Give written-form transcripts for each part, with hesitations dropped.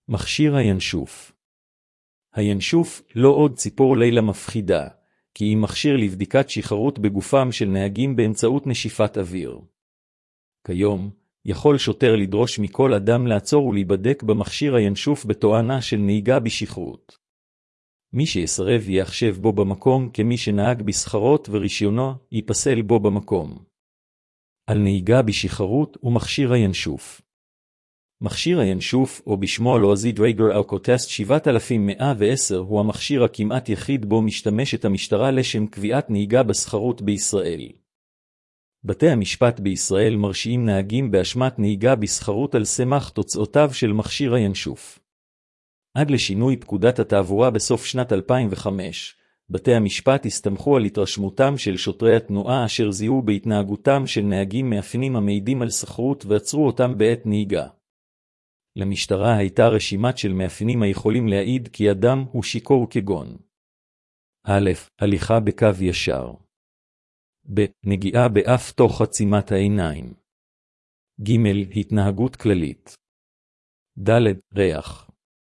מכשיר הינשוף. הינשוף לא עוד ציפור לילה מפחידה, כי היא מכשיר לבדיקת שחרות בגופם של נהגים באמצעות נשיפת אוויר. כיום, יכול שוטר לדרוש מכל אדם לעצור ולהיבדק במכשיר הינשוף בתואנה של נהיגה בשכרות. מי שיסרב יחשב בו במקום כמי שנהג בסחרות ורישיונו ייפסל בו במקום. על נהיגה בשכרות ומכשיר הינשוף. מכשיר הינשוף, או בשמו הלועזי דרייגר אלקוטסט 7110, הוא המכשיר הכמעט יחיד בו משתמשת המשטרה לשם קביעת נהיגה בסחרות בישראל. בתי המשפט בישראל מרשיעים נהגים באשמת נהיגה בסחרות על סמך תוצאותיו של מכשיר הינשוף. עד לשינוי פקודת התעבורה בסוף שנת 2005, בתי המשפט הסתמכו על התרשמותם של שוטרי התנועה אשר זיהו בהתנהגותם של נהגים מאפיינים המעידים על סחרות ועצרו אותם בעת נהיגה. למשטרה הייתה רשימת של מאפיינים היכולים להעיד כי אדם הוא שיכור כגון: א', הליכה בקו ישר. ב', נגיעה באף תוך עצימת העיניים. ג', התנהגות כללית. ד', ריח.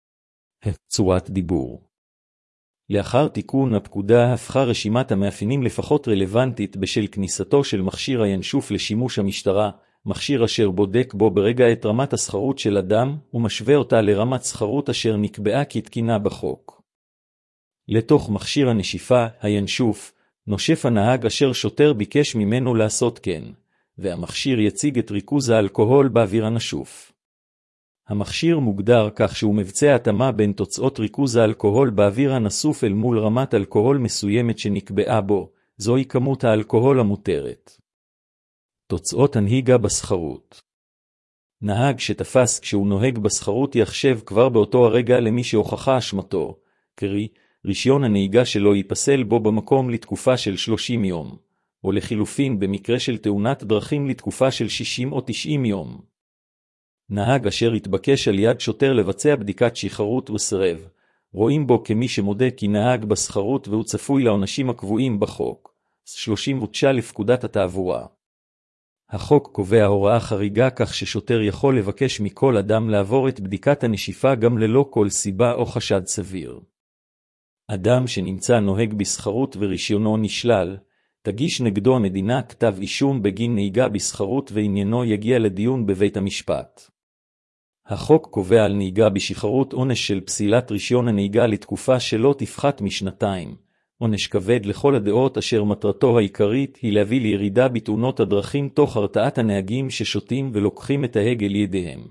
צורת דיבור. לאחר תיקון הפקודה הפכה רשימת המאפיינים לפחות רלוונטית בשל כניסתו של מכשיר הינשוף לשימוש המשטרה, מכשיר אשר בודק בו ברגע את רמת הסחרות של אדם ומשווה אותה לרמת סחרות אשר נקבעה כתקינה בחוק. לתוך מכשיר הנשיפה, הינשוף, נושף הנהג אשר שוטר ביקש ממנו לעשות כן, והמכשיר יציג את ריכוז האלכוהול באוויר הנשוף. המכשיר מוגדר כך שהוא מבצע התאמה בין תוצאות ריכוז האלכוהול באוויר הנסוף אל מול רמת אלכוהול מסוימת שנקבעה בו, זוהי כמות האלכוהול המותרת. תוצאות הנהיגה בסחרות. נהג שתפס כשהוא נוהג בסחרות יחשב כבר באותו הרגע למי שהוכחה אשמתו, קרי, רישיון הנהיגה שלו ייפסל בו במקום לתקופה של 30 יום, או לחילופין במקרה של תאונת דרכים לתקופה של 60 או 90 יום. נהג אשר התבקש על יד שוטר לבצע בדיקת שחרות וסרב, רואים בו כמי שמודה כי נהג בסחרות והוא צפוי לעונשים הקבועים בחוק, 39 לפקודת התעבורה. החוק קובע הוראה חריגה כך ששוטר יכול לבקש מכל אדם לעבור את בדיקת הנשיפה גם ללא כל סיבה או חשד סביר. אדם שנמצא נוהג בסחרות ורישיונו נשלל, תגיש נגדו המדינה כתב אישום בגין נהיגה בסחרות ועניינו יגיע לדיון בבית המשפט. החוק קובע על נהיגה בשכרות עונש של פסילת רישיון הנהיגה לתקופה שלא תפחת משנתיים, עונש כבד לכל הדעות אשר מטרתו העיקרית היא להביא לירידה בתאונות הדרכים תוך הרתעת הנהגים ששותים ולוקחים את ההגה לידיהם.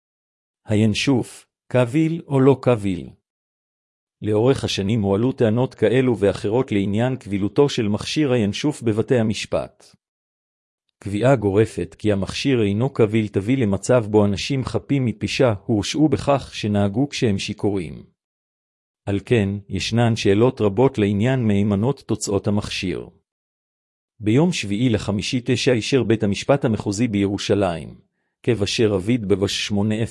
הינשוף, קביל או לא קביל? לאורך השנים הועלו טענות כאלו ואחרות לעניין קבילותו של מכשיר הינשוף בבתי המשפט. קביעה גורפת כי המכשיר אינו קביל תביא למצב בו אנשים חפים מפשע הורשעו בכך שנהגו כשהם שיכורים. על כן, ישנן שאלות רבות לעניין מהימנות תוצאות המכשיר. ביום 7/5/9 אישר בית המשפט המחוזי בירושלים, קו אשר רביד בבש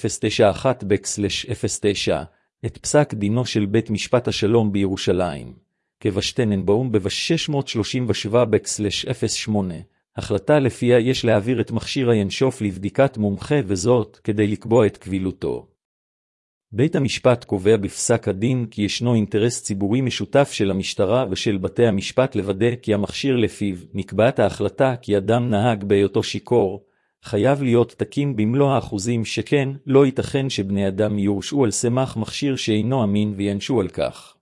8091/09, את פסק דינו של בית משפט השלום בירושלים, קו שטננבאום בבש 637/08, החלטה לפיה יש להעביר את מכשיר הינשוף לבדיקת מומחה וזאת כדי לקבוע את קבילותו. בית המשפט קובע בפסק הדין כי ישנו אינטרס ציבורי משותף של המשטרה ושל בתי המשפט לוודא כי המכשיר לפיו נקבעת ההחלטה כי אדם נהג בהיותו שיכור, חייב להיות תקין במלוא האחוזים שכן לא ייתכן שבני אדם יורשעו על סמך מכשיר שאינו אמין וינשו על כך.